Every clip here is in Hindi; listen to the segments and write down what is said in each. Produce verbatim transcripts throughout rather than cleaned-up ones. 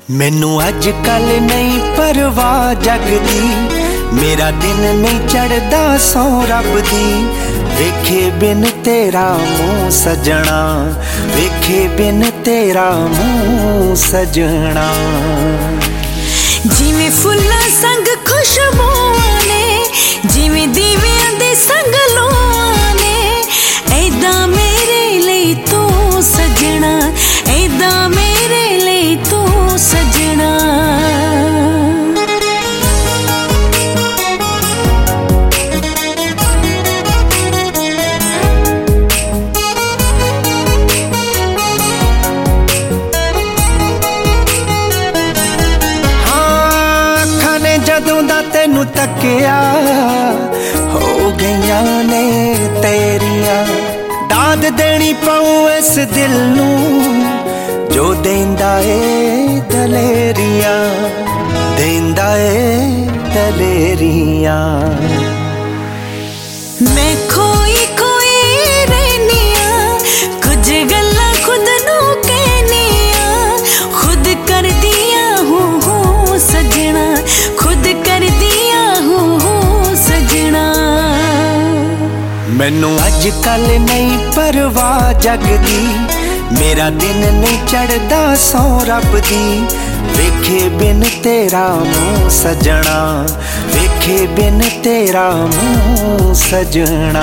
मैनू अज कल नहीं परवाह जग दी, मेरा दिन नहीं चढ़दा सौ रब दी। वेखे बिन तेरा मुँह सजना, वेखे बिन तेरा मुँह सजना। जिवें फुल्लां संग खुशबूआं ने, जिवें दीवियां दे संग लोआं ने, ऐदां मेरे लई तू सजना, ऐदां मेरे लई तू सजना। जदों दा तेनू तकिया हो गईयां ने तेरियां, दाद देनी पाऊं इस दिल नू जो देंदा ए दलेरियां, देंदा ए दलेरियां। मैं खोई खोई रहनिया, कुछ गल्लां खुद नू कहनिया, खुद कर दिया हूँ हूँ सजना, खुद कर दिया हूँ हूँ सजना। मैनू अज कल नहीं परवाह जग दी, मेरा दिन नहीं चढ़दा सौ रब दी। वेखे बिन तेरा मुँह सजना, वेखे बिन तेरा मुँह सजना।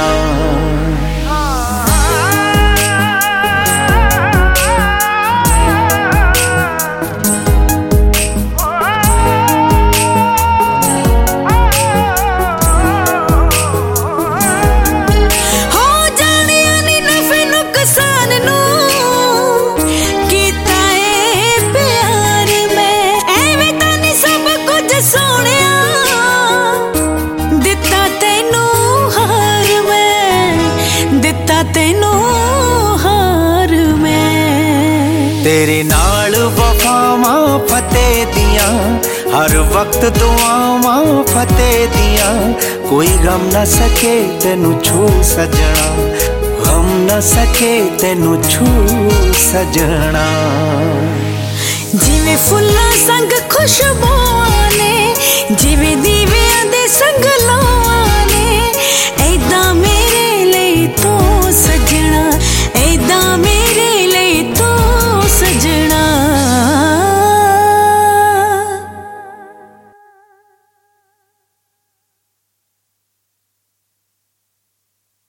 तेनू हार मैं तेरे नाल वफावां फतेह दियां, हर वक्त दुआवां फतेह दियां। कोई गम न सके तेनू छू सजना, गम न सके तेनू छू सजना। जिवें फुल्लां संग खुशबूआं ने, जिवें दीवियां दे संग लोआं ने, ऐदां मेरे लई तू सजना, ऐदां मेरे लई तू सजना।